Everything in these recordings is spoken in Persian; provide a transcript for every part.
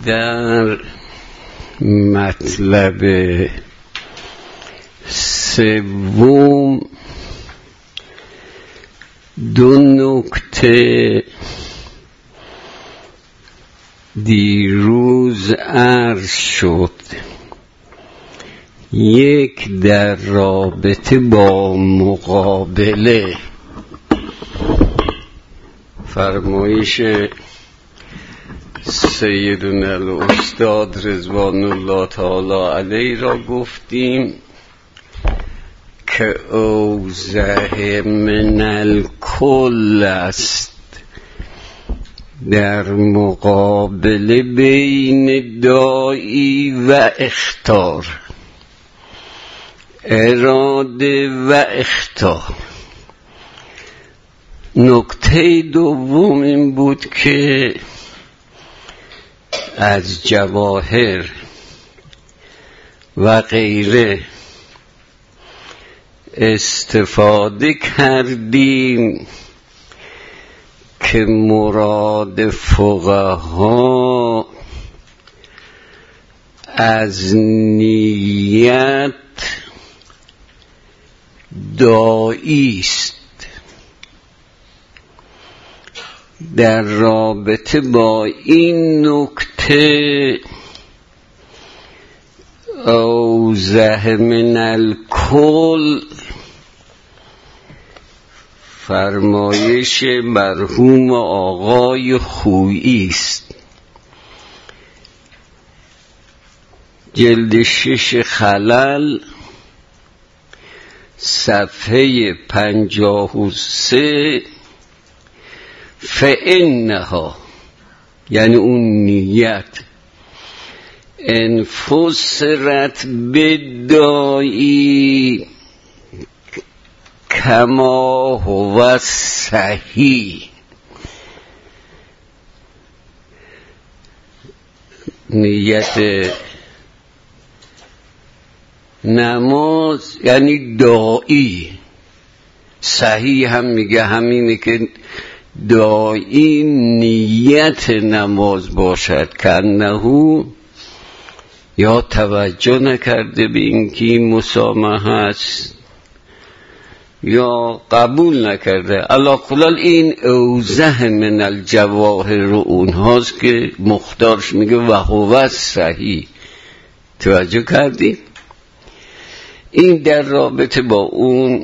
در مطلب سوم دو نکته دیروز عرض شد. یک در رابطه با مقابله، فرمایش سیدنا الاستاد رضوان الله تعالی علیه را گفتیم که اوضح من الکل است در مقابله بین داعی و اخطار، اراده و اخطار. نکته دوم این بود که از جواهر و غیره استفاده کردیم که مراد فقها از نیت داعی است. در رابطه با این نکته اوضح من الکل فرمایش مرحوم آقای خویی است، جلد 6 خلل صفحه 53. فإنها یعنی اون نیت انفسرت بدائی کما هو صحیح. نیت نماز یعنی داعی، صحیح هم میگه همینه که داعی نیت نماز باشد که انهو یا توجه نکرده به اینکه این مسامحه است یا قبول نکرده. علی کل این اوضح من الجواهر رو اونهاست که مختارش میگه و هو صحیح. توجه کردید؟ این در رابطه با اون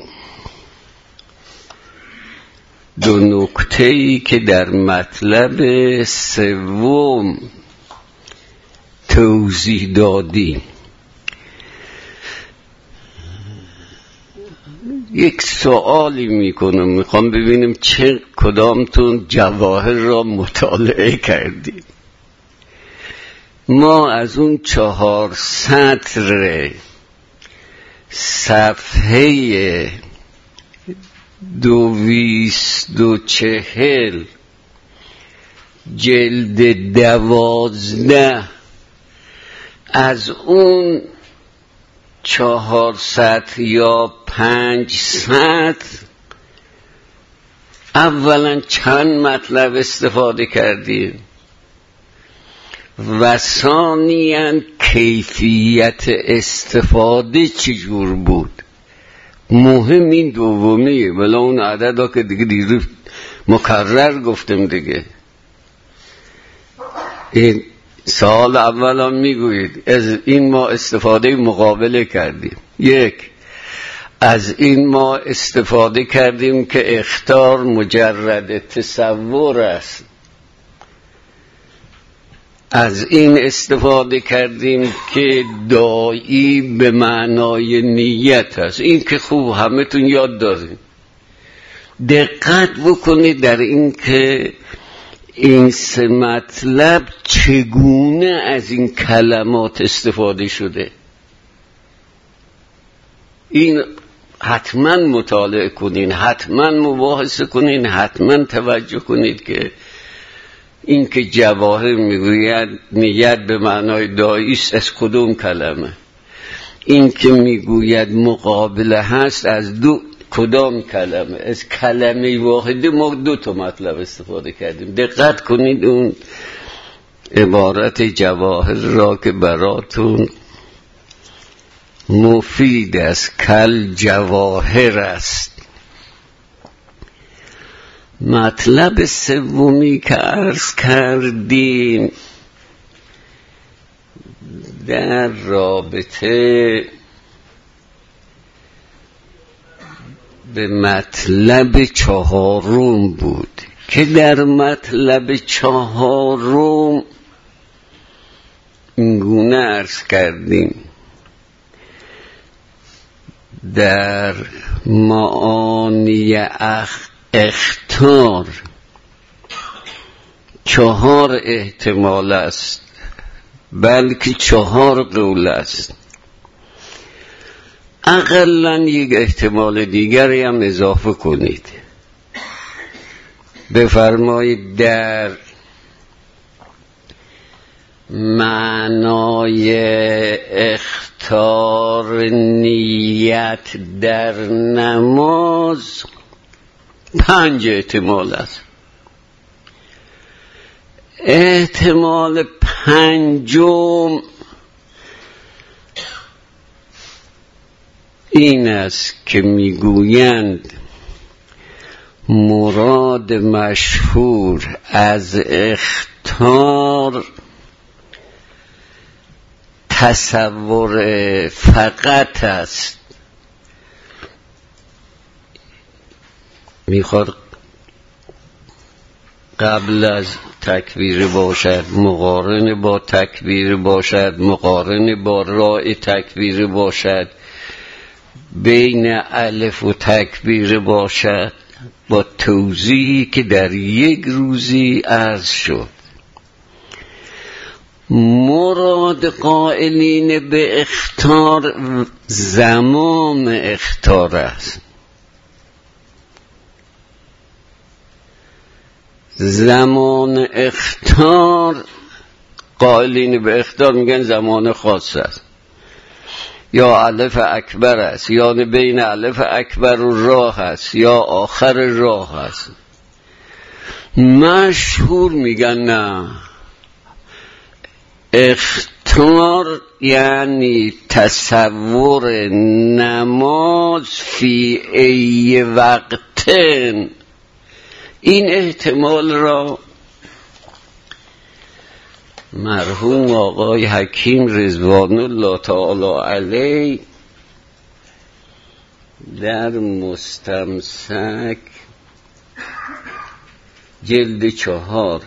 دو نکته‌ای که در مطلب سوم توضیح دادیم. یک سوالی میکنم، میخوام ببینیم کدامتون جواهر را مطالعه کردیم. ما از اون 4 سطر صفحه 240 جلد 12 از اون 4 سطر یا 5 سطر اولا چند مطلب استفاده کردیم و ثانیاً کیفیت استفاده چجور بود. مهم این دومیه، بلا اون عددا که دیگه دیروز مکرر گفتم دیگه. این سال اولا میگوید از این ما استفاده مقابله کردیم. یک، از این ما استفاده کردیم که اخطار مجرد تصور است. از این استفاده کردیم که داعی به معنای نیت است. این که خوب همه تون یاد داریم. دقت بکنید در این که این 3 مطلب چگونه از این کلمات استفاده شده. این حتما مطالعه کنین، حتما مباحثه کنین، حتما توجه کنید که این که جواهر میگوید نیت به معنای داعی است از کدوم کلمه، این که میگوید مقابله هست از کدام کلمه. از کلمه واحده ما 2 مطلب استفاده کردیم. دقت کنید اون عبارت جواهر را که براتون مفید است، کل جواهر است. مطلب سومی که عرض کردیم در رابطه به مطلب چهارم بود که در مطلب چهارم اینگونه عرض کردیم در معانی اخطار 4 احتمال است، بلکه 4 قول است. اقلاً یک احتمال دیگری هم اضافه کنید. بفرمایید در معنای اخطار نیت در نماز 5 احتمال است. احتمال 5م این است که میگویند مراد مشهور از اخطار تصور فقط است. میخواد قبل از تکبیر باشد، مقارن با تکبیر باشد، مقارن با راء تکبیر باشد، بین الف و تکبیر باشد، با توضیحی که در یک روزی عرض شد. مراد قائلین به اخطار زمان اخطار است. زمان اخطار قائلین به اخطار میگن زمان خاص است، یا الف اکبر است، یا بین الف اکبر و راه است، یا آخر راه است. مشهور میگن نه، اخطار یعنی تصور نماز فی ای وقتن. این احتمال را مرحوم آقای حکیم رضوان الله تعالی علیه در مستمسک جلد 4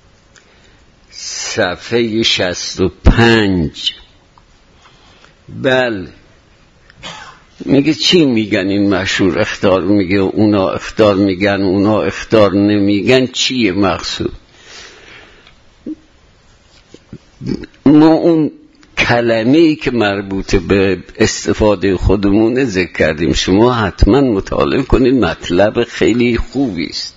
صفحه 65 بله میگه چی میگن این مشهور اخطار، میگه اونا اخطار میگن اونا اخطار نمیگن، چیه مقصود؟ ما اون کلمه‌ای که مربوط به استفاده خودمون ذکر کردیم، شما حتما مطالعه کنید، مطلب خیلی خوبی است.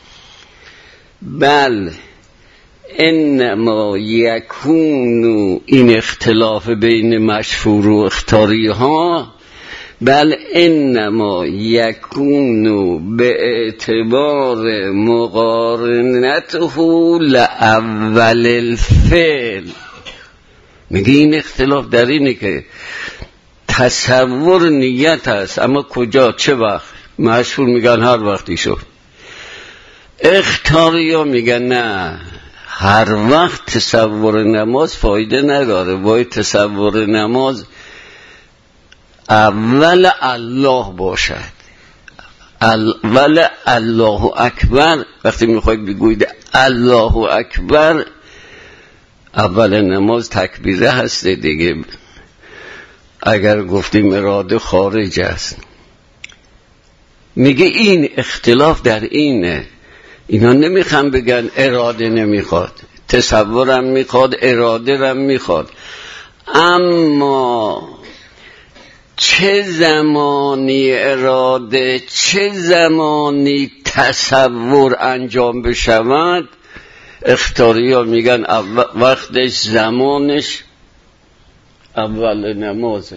بله انما یکونو، این اختلاف بین مشهور و اخطاری ها، بل انما یکونو به اعتبار مقارنته لاول الفعل. میگه این اختلاف در اینه که تصور نیت هست، اما کجا، چه وقت؟ مشهور میگن هر وقتی شد. اخطاری ها میگن نه، هر وقت تصور نماز فایده نداره، باید تصور نماز اول الله باشد. اول الله اکبر، وقتی میخواید بگوید الله اکبر، اول نماز تکبیره هست دیگه. اگر گفتیم اراده خارج است. میگه این اختلاف در اینه، اینا نمیخوان بگن اراده نمیخواد، تصورم میخواد، اراده رم میخواد، اما چه زمانی اراده چه زمانی تصور انجام بشود، اختیاری ها میگن وقتش زمانش اول نمازه.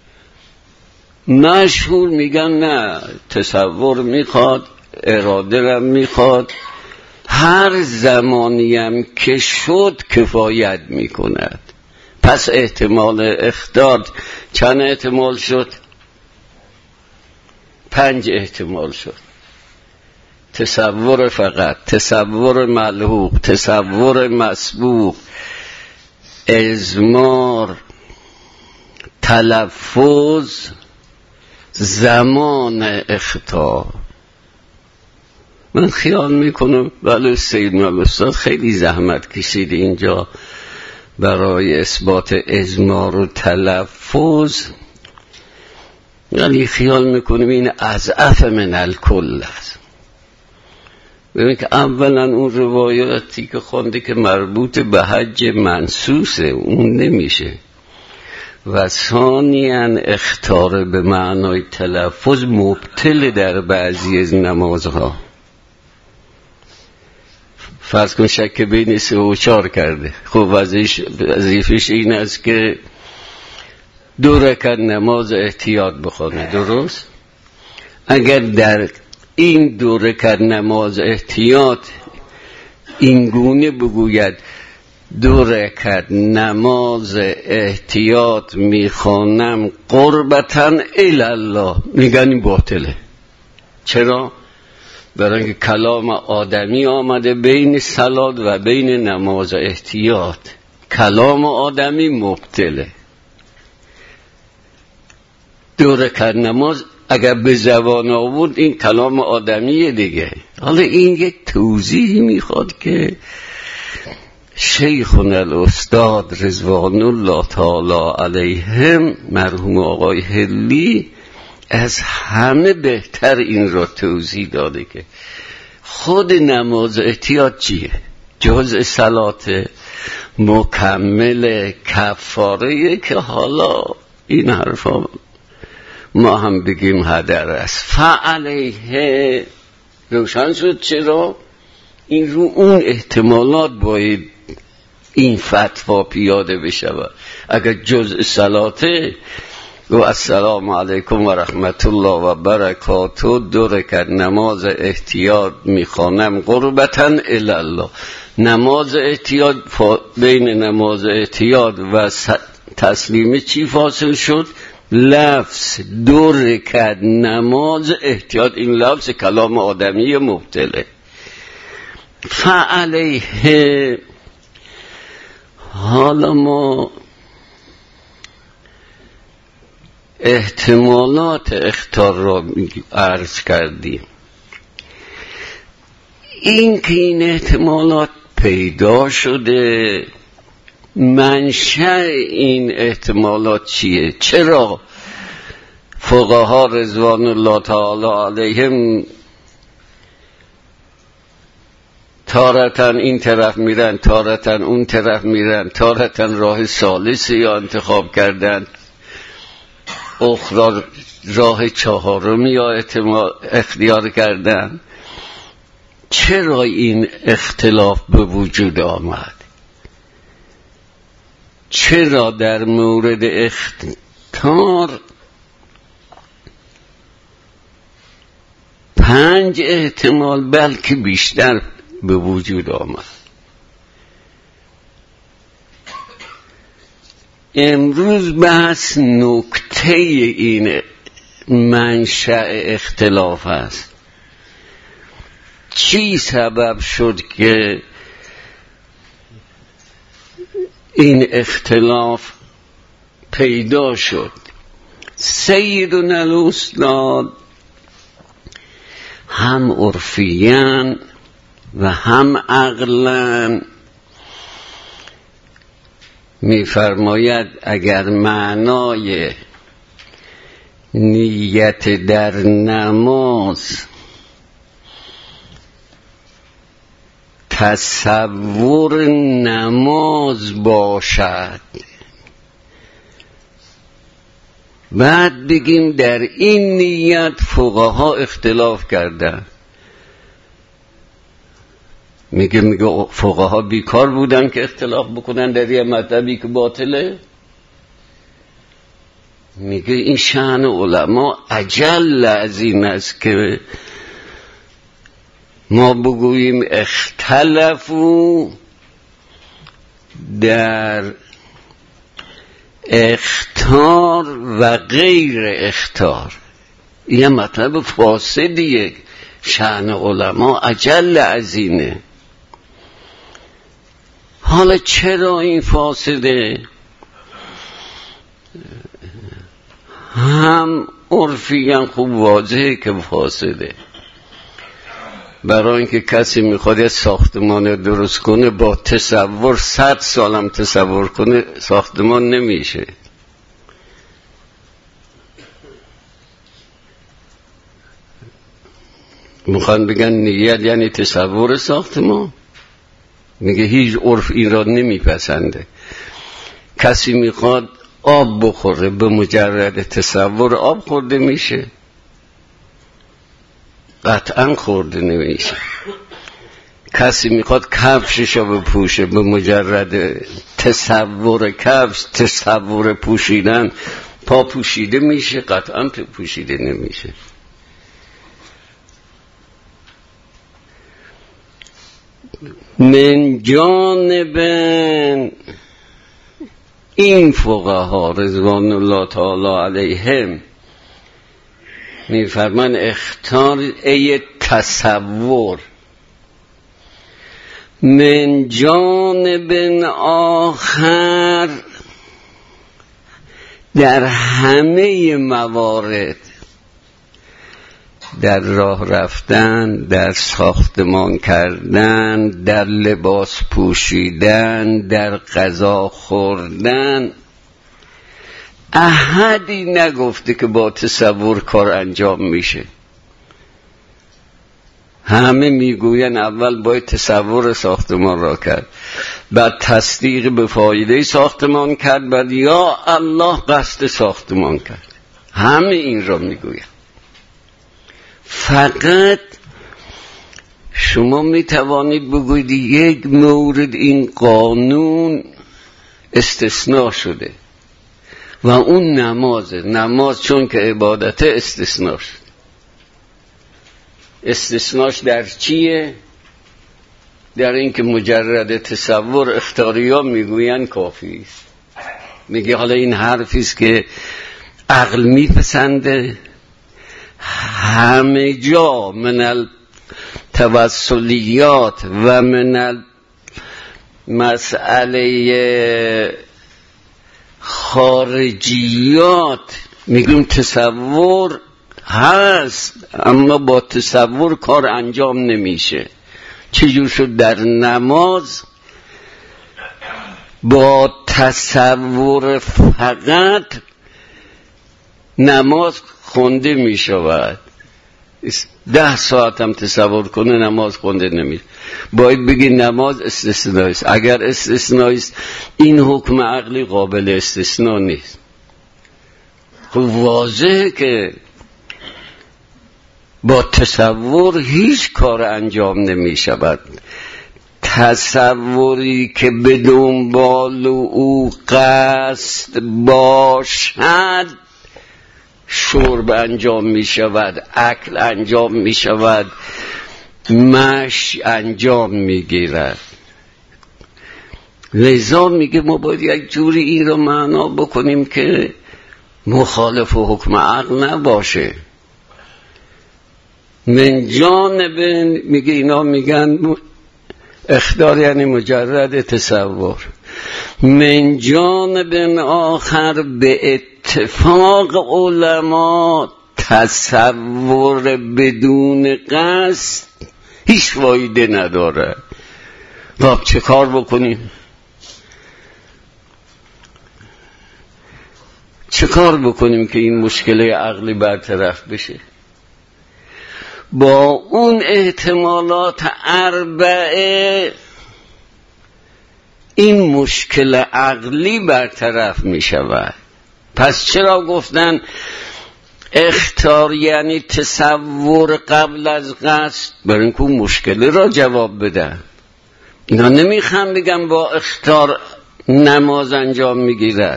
مشهور میگن نه، تصور میخواد، اراده رم میخواد، هر زمانیم که شد کفایت میکند. پس احتمال اخطار چند احتمال شد؟ 5 احتمال شد. تصور فقط، تصور ملحوق، تصور مسبوق، اضمار، تلفظ، زمان اخطار. من خیال میکنم ولی سیدنا الاستاد خیلی زحمت کشید اینجا برای اثبات اضمار و تلفظ، یعنی خیال میکنم این اضعف من الکل است. ببین که اولا اون روایاتی که خونده که مربوط به حج منسوسه اون نمیشه، و ثانیاً اخطار به معنای تلفظ مبتل در بعضی از نمازها. فرض کن شک بین 3 و 4 کرده، خب وظیفش این است که 2 رکعت نماز احتیاط بخونه، درست؟ اگر در این 2 رکعت نماز احتیاط این گونه بگوید 2 رکعت نماز احتیاط میخوانم قربتاً الله، میگن این باطله. چرا؟ برای اینکه کلام آدمی آمده بین صلات و بین نماز احتیاط، کلام آدمی مبتله. 2 رکعت نماز اگر به زبان آورد این کلام آدمیه دیگه. حالا این یک توضیح میخواد که شیخنا الاستاد رضوان الله تعالی علیهم مرحوم آقای هلی از همه بهتر این را توضیح داده که خود نماز احتیاط چیه؟ جزء صلات مکمل کفاره، که حالا این حرفا ما هم بگیم هدر است. فعلیه روشن شد. چرا؟ این رو اون احتمالات باید این فتوا پیاده بشود. اگر جزء صلاته و السلام علیکم و رحمت الله و برکاته 2 رکعت نماز احتیاط میخوانم قربتاً الله، نماز احتیاط بین نماز احتیاط و تسلیم چی فاصل شد؟ لفظ 2 رکعت نماز احتیاط. این لفظ کلام آدمی مبتله. فعلیه. حالا ما احتمالات اخطار را عرض کردیم. این که این احتمالات پیدا شده، منشأ این احتمالات چیه؟ چرا فقها رضوان الله تعالی علیهم تارتن این طرف میرن، تارتن اون طرف میرن، تارتن راه ثالثی یا انتخاب کردن، اخرى راه 4 یا اختیار کردن؟ چرا این اختلاف به وجود آمد؟ چرا در مورد اختیار 5 احتمال بلکه بیشتر به وجود آمد؟ امروز بحث نکته این منشأ اختلاف است. چی سبب شد که این اختلاف پیدا شد؟ سیدنا الاستاد هم عرفیاً و هم عقلاً می‌فرماید اگر معنای نیت در نماز تصور نماز باشد، بعد بگیم در این نیت فقها اختلاف کردن، میگه فقها بیکار بودن که اختلاف بکنن در یه مطلبی که باطله؟ میگه این شأن علما اجل از این است که ما بگوییم اختلفوا در اخطار و غیر اخطار، یه مطلب فاسدیه. شأن علما اجل از اینه. حالا چرا این فاسده؟ هم عرفیاً خوب واضحه که فاسده. برای اینکه کسی میخواد یه ساختمان درست کنه با تصور 100 سالم تصور کنه ساختمان نمیشه. میخوان بگن نیت یعنی تصور ساختمان، میگه هیچ عرف این را نمیپسنده. کسی میخواد آب بخوره به مجرد تصور آب خورده میشه؟ قطعا خورده نمیشه. کسی میخواد کفششو بپوشه به مجرد تصور کفش، تصور پوشیدن پا پوشیده میشه؟ قطعا پوشیده نمیشه. من جانب این فقها رضوان الله تعالی علیهم میفرمان اختار ای تصور، من جانب آخر در همه موارد، در راه رفتن، در ساختمان کردن، در لباس پوشیدن، در غذا خوردن، احدی نگفته که با تصور کار انجام میشه. همه میگوین اول باید تصور ساختمان را کرد، بعد تصدیق به فایده ساختمان کرد، بعد یا الله قصد ساختمان کرد. همه این را میگوین. فقط شما میتوانید بگویید یک مورد این قانون استثناء شده و اون نمازه. نماز چون که عبادت استثناء شد. استثناش در چیه؟ در این که مجرد تصور اختیاریا میگوین کافی است. میگه حالا این حرفیست که عقل میپسنده. همه جا من التوسلیات و من مسئله خارجیات میگیم تصور هست، اما با تصور کار انجام نمیشه. چجور شد در نماز با تصور فقط نماز خونده می شود؟ 10 ساعت هم تصور کنه نماز خونده نمیشه. باید بگی نماز استثنایی است. اگر استثنایی است این حکم عقلی قابل استثناء نیست. خب واضحه که با تصور هیچ کار انجام نمی شود. تصوری که به دنبال او قصد باشد شرب انجام می شود، اکل انجام می شود، مشی انجام می گیرد. لذا میگه ما باید یک جوری این رو معنا بکنیم که مخالف حکم عقل نباشه. من جانب میگه اینا میگن اخطار یعنی مجرد تصور. من جانب آخر به اتفاق علما تصور بدون قصد هیچ فایده نداره. خب چه کار بکنیم؟ چه کار بکنیم که این مشکل عقلی برطرف بشه؟ با اون احتمالات 4 این مشکل عقلی برطرف می شود. پس چرا گفتن اختیار یعنی تصور قبل از قصد؟ برای اینکه اون مشکل را جواب بدن. اینا نمیخوام بگم با اختیار نماز انجام میگیرد،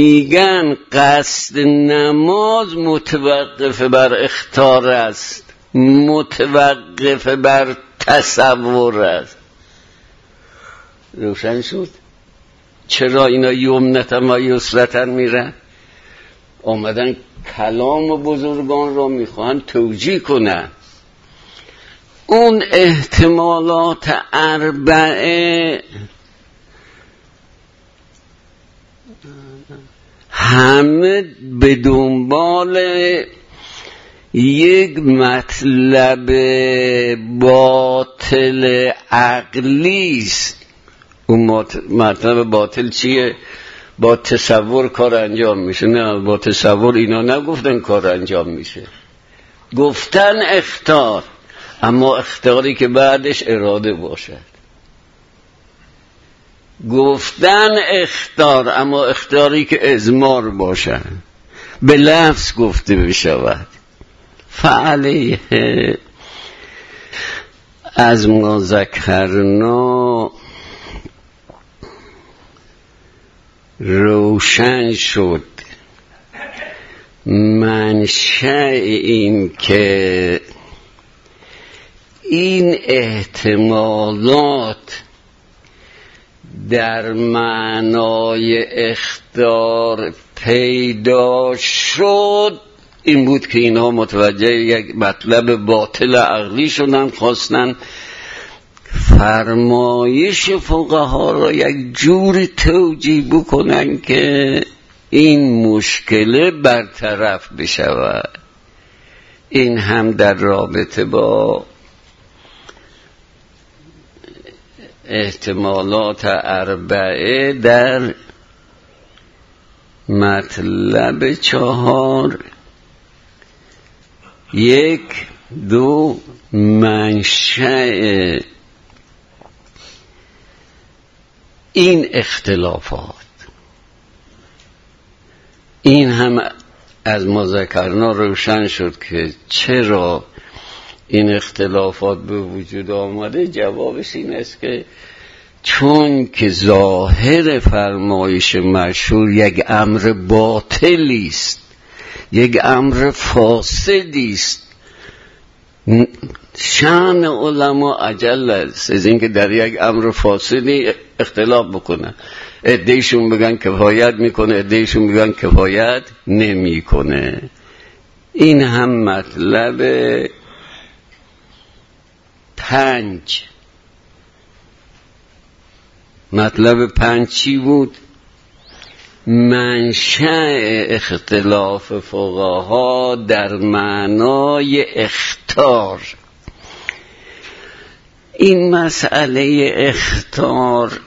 میگن قصد نماز متوقف بر اختیار است. متوقف بر تصور است. روشن شد چرا اینا یمنتن و یسرتن میرن؟ آمدن کلام بزرگان را میخوان توجیه کنن. اون احتمالات اربعه همه به دنبال یک مطلب باطل عقلی است. اون مطلب باطل چیه؟ با تصور کار انجام میشه. نه، با تصور اینا نگفتن کار انجام میشه، گفتن اختیار، اما اختیاری که بعدش اراده باشد. گفتن اختیار، اما اختیاری که اضمار باشد، به لفظ گفته بشود. فعلیه از ما ذکرنا روشن شد منشأ این که این احتمالات در معنای اختیار پیدا شد، این بود که اینها متوجه یک مطلب باطل عقلی شدن، خواستن فرمایش فقها را یک جوری توجیه بکنن که این مشکل برطرف بشود. این هم در رابطه با احتمالات اربعه در مطلب 4. 1 2 منشأ این اختلافات. این هم از ما ذکرنا روشن شد که چرا این اختلافات به وجود آمده. جوابش این است که چون که ظاهر فرمایش مشهور یک امر باطلی است، یک امر فاسدی است، شأن علما اجل است از اینکه در یک امر فاسدی اختلاف بکنن. عده‌ایشون بگن کفایت میکنه، عده‌ایشون بگن کفایت نمیکنه. این هم مطلب 5. مطلب 5 چی بود؟ منشأ اختلاف فقها در معنای اخطار. این مسئله اخطار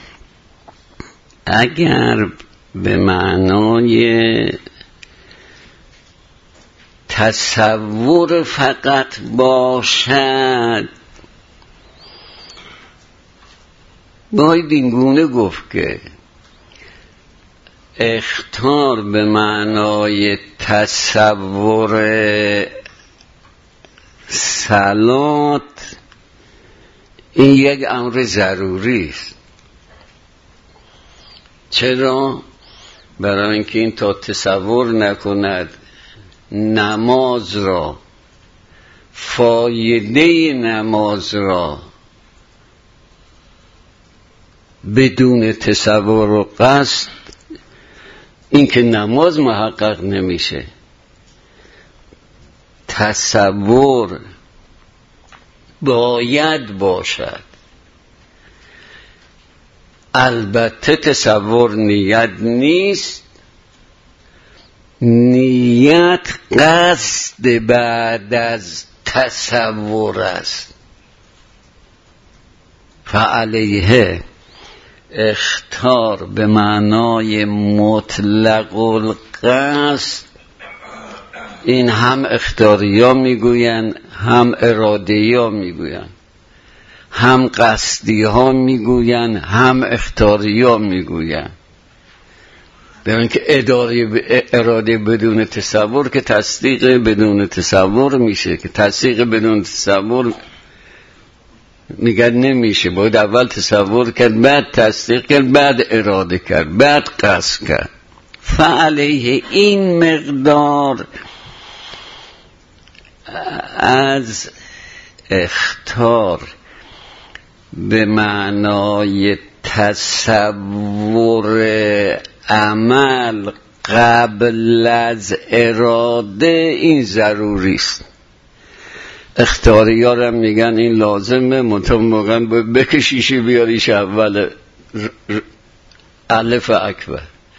اگر به معنای تصور فقط باشد، باید اینگونه گفت که اخطار به معنای تصور صلات این یک امر ضروری است. چرا؟ برای اینکه این تا تصور نکند نماز را، فایده نماز را بدون تصور و قصد، این که نماز محقق نمیشه. تصور باید باشد. البته تصور نیت نیست، نیت قصد بعد از تصور است. فعلیه اختار به معنای مطلق القصد، این هم اختیاری ها میگوین، هم ارادی ها میگوین، هم قصدی ها میگوین، هم اختیاری ها میگوین. ببین که اراده بدون تصور که تصدیق بدون تصور میشه، که تصدیق بدون تصور میگن نمیشه. باید اول تصور کرد، بعد تصدیق کرد، بعد اراده کرد، بعد قصد کرد. فعلیه این مقدار از اخطار به معنای تصور عمل قبل از اراده این ضروری است. اختیاریارم میگن این لازمه، منطقه موقعا بکشیشی بیاریش اول الف اکبر.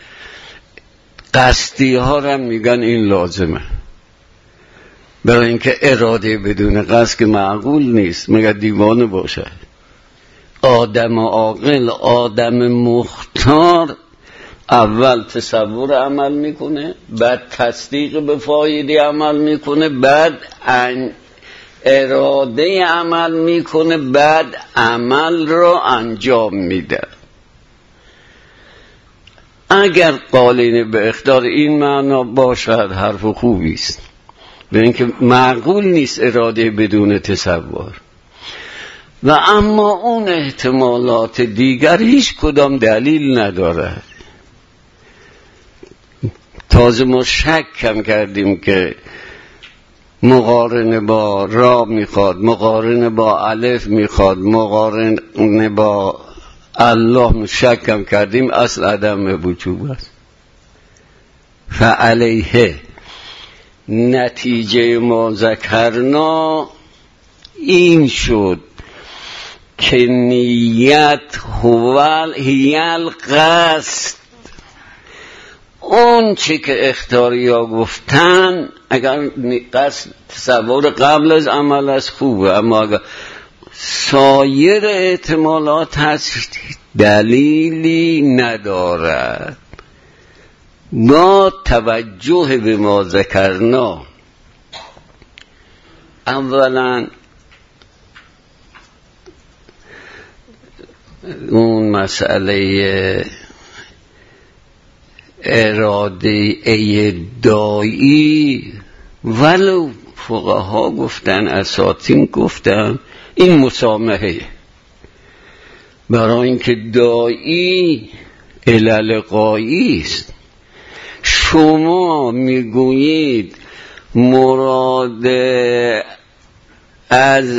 قصدی ها هم میگن این لازمه، برای اینکه اراده بدون قصد که معقول نیست، مگر دیوانه باشه. آدم عاقل، آدم مختار اول تصور عمل میکنه، بعد تصدیق به فایده عمل میکنه، بعد اراده عمل میکنه، بعد عمل را انجام میده. اگر قالین به اختیار این معنا باشد حرف خوبی است، به اینکه معقول نیست اراده بدون تصور. و اما اون احتمالات دیگر هیچ کدام دلیل ندارد. تازه ما شک کم کردیم که مقارنه با را میخواد، مقارنه با الف میخواد، مقارنه با الله شک کم کردیم، اصل عدم وجود است. فعلیه نتیجه ما ذکرنا این شد که نیت هی القصد. اون چی که اختیاریا گفتن، اگر قصد تصور قبل از عمل از خوبه، اما اگر سایر احتمالات هست دلیلی ندارد. با توجه به ما ذکرنا، اولا اون مسئله اراده دایی، ولو فقها گفتن، اساطین گفتن، این مسامحه، برای اینکه دایی علل قایی است. شما میگویید مراد از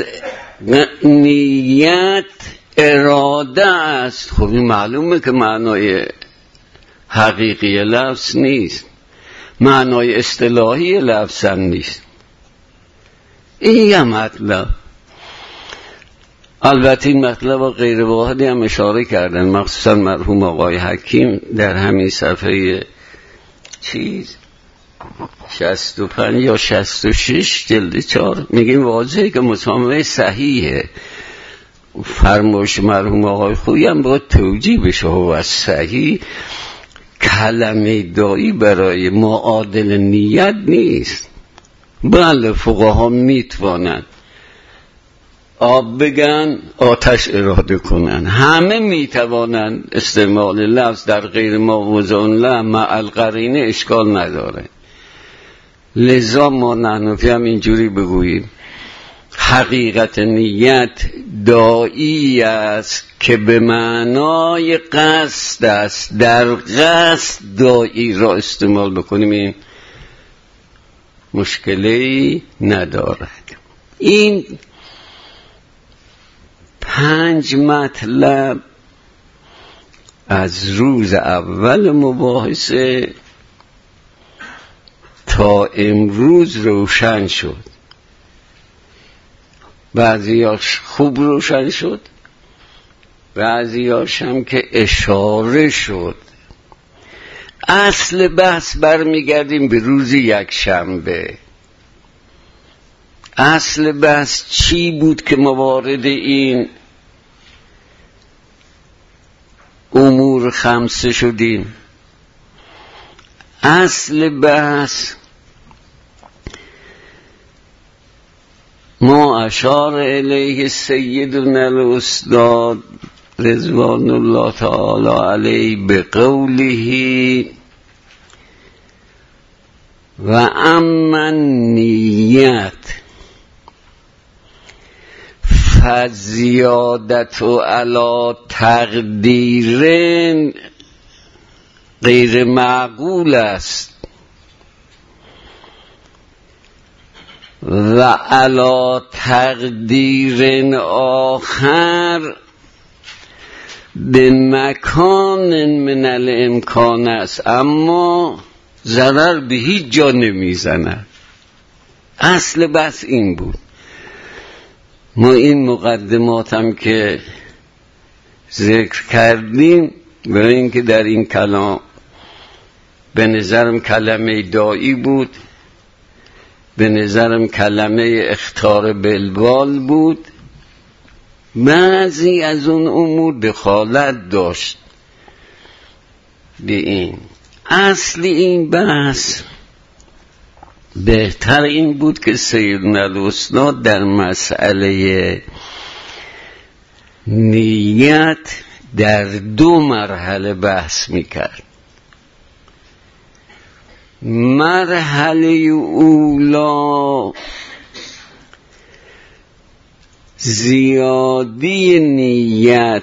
نیت اراده است، خب این معلومه که معنای حقیقی لفظ نیست، معنای اصطلاحی لفظ هم نیست. این یه مطلب. البته این مطلب و غیر واحدی هم اشاره کردن، مخصوصا مرحوم آقای حکیم در همین صفحه 65 یا 66 جلد 4 میگیم واضحه که مسامحه صحیحه. فرمایش مرحوم آقای خویی هم باید توجیه بشه و صحیح کلمه دایی برای معادل نیت نیست. بله فقها میتوانند آب بگن آتش اراده کنن، همه میتوانند استعمال لفظ در غیر موضوع له مع القرینه اشکال نداره. لذا ما نحنفی هم اینجوری بگوییم حقیقت نیت دایی است که به معنای قصد است، در قصد دایی را استعمال بکنیم، این مشکلی ندارد. این 5 مطلب از روز اول مباحثه تا امروز روشن شد. بعضیاش خوب روشن شد، بعضیاش هم که اشاره شد. اصل بحث برمیگردیم به روز یکشنبه. اصل بحث چی بود که ما وارد این امور خمسه شدیم؟ اصل بحث ما اشار الیه سیدنا الاستاد رضوان الله تعالی علیه به قوله و اما نیت فزیادت علی تقدیر غیر معقول است. و علی تقدیر آخر به مکان من الامکان است، اما ضرر به هیچ جا نمیزند. اصل بس این بود. ما این مقدمات هم که ذکر کردیم برای اینکه در این کلام به نظرم کلمه داعی بود، به نظرم کلمه اخطار بلبال بود، بعضی از اون امور دخالت داشت به این. اصل این بحث بهتر این بود که سیدنا الاستاد در مسئله نیت در 2 مرحله بحث میکرد. مرحله اولا زیادی نیت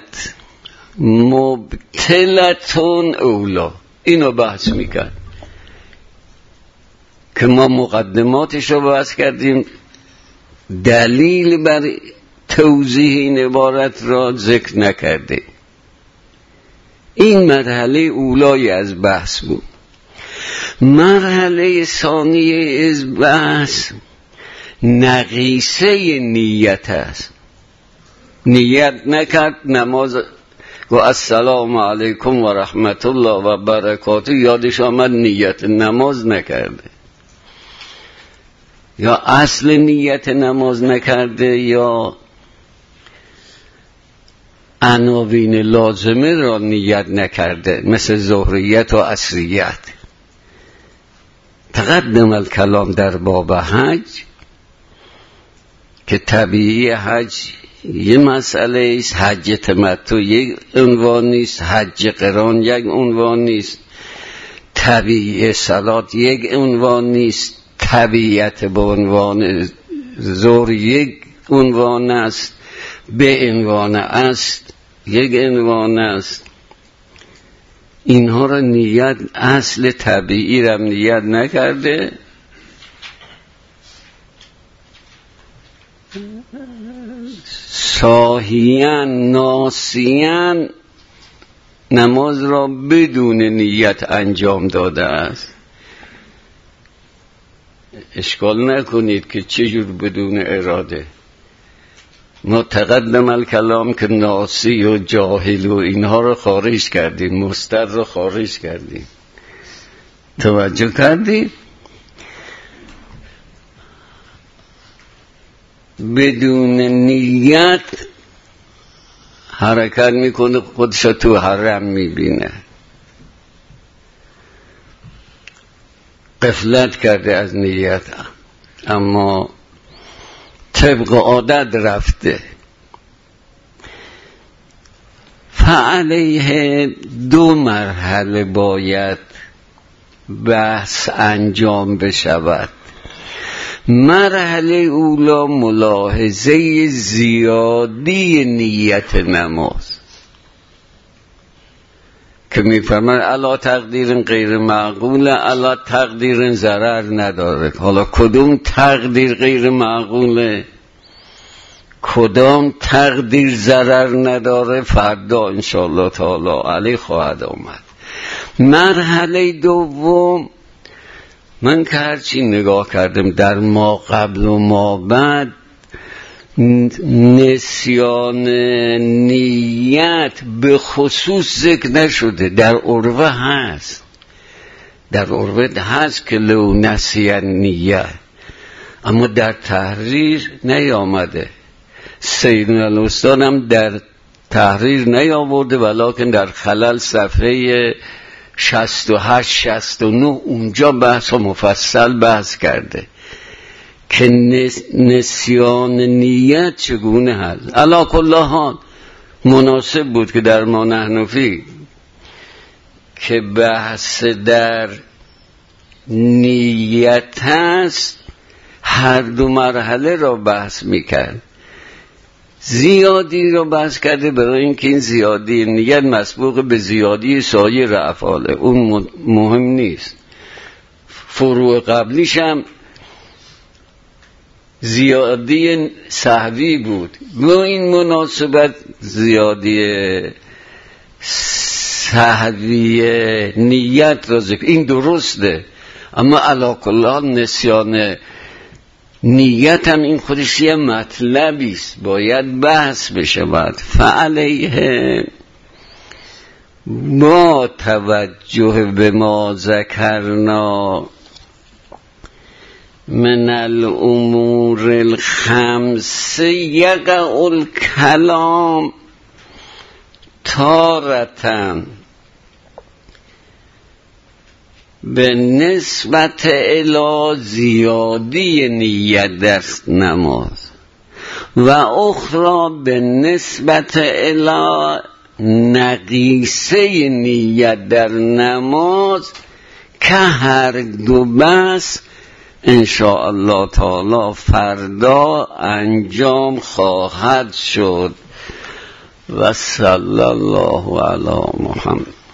مبتلتون اولا، اینو بحث میکرد که ما مقدماتش رو بحث کردیم، دلیل بر توضیح این عبارت را ذکر نکرده. این مرحله اولای از بحث بود. مرحله ثانیه از بحث نقیصه نیت است. نیت نکرد، نماز گو السلام علیکم و رحمت الله و برکاته، یادش آمد نیت نماز نکرده، یا اصل نیت نماز نکرده، یا عناوین لازمه را نیت نکرده، مثل ظهریت و عصریت. تقدم الکلام در باب حج که طبیعی حج یه مسئله است، حج تمتع یک عنوان نیست، حج قران یک عنوان نیست، طبیعی صلات یک عنوان نیست، طبیعت به عنوان ظهر یک عنوان است، به عنوان است یک عنوان است. اینها را نیت اصل طبیعی را نیت نکرده، ساهیان ناسیان نماز را بدون نیت انجام داده است. اشکال نکنید که چجور بدون اراده. ما تقدم الکلام که ناسی و جاهل و اینها رو خارج کردیم، مستر رو خارج کردیم. توجه کردید؟ بدون نیت حرکت میکنه، خودش تو حرم میبینه، غفلت کرده از نیت، اما طبق عادت رفته. فعلیه 2 مرحله باید بحث انجام بشود. مرحله اولا ملاحظه زیادی نیت نماز که میفرمان علا تقدیر غیر معقول، علا تقدیر ضرر نداره. حالا کدوم تقدیر غیر معقوله، کدام تقدیر ضرر نداره، فردا انشاءالله تعالی علی خواهد آمد. مرحله دوم، من که هرچی نگاه کردم در ما قبل و ما بعد، نسیان نیت به خصوص ذکر نشده. در عروه هست، در عروه هست که لو نسیان نیت، اما در تحریر نیامده. سیدنا الاستاد هم در تحریر نیاورده، ولکن در خلل صفحه 68-69 اونجا بحث و مفصل بحث کرده که نسیان نیت چگونه هست. علی کل حال مناسب بود که در ما نحنفی که بحث در نیت هست هر 2 مرحله را بحث میکرد. زیادی رو بحث کرده برای اینکه این زیادی نیت مسبوق به زیادی سایر افعاله، اون مهم نیست. فروع قبلیش هم زیادی سهوی بود. با این مناسبت زیادی سهوی نیت را ذکر، این درسته، اما علی کل حال نسیان نیت هم این خودش یه مطلبی است، باید بحث بشود. فعلیه با توجه به ما ذکرنا من الامور الخمس یقع الکلام تارتن به نسبت الی زیادی نیت در نماز و اخرى به نسبت الی نقیصه نیت در نماز که هر دو بس انشاءالله تعالی فردا انجام خواهد شد. و صلی الله علی محمد.